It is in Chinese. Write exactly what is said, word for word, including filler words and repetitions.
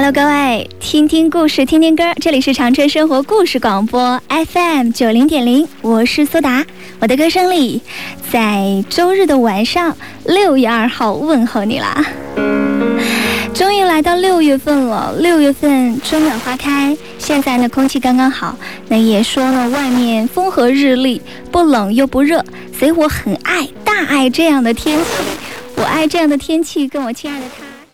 Hello， 各位，听听故事，听听歌，这里是长春生活故事广播 F M 九零点零，我是苏达，我的歌声里，在周日的晚上，六月二号问候你啦。终于来到六月份了，六月份春暖花开，现在呢空气刚刚好，那也说了外面风和日丽，不冷又不热，所以我很爱大爱这样的天气，我爱这样的天气，跟我亲爱的他。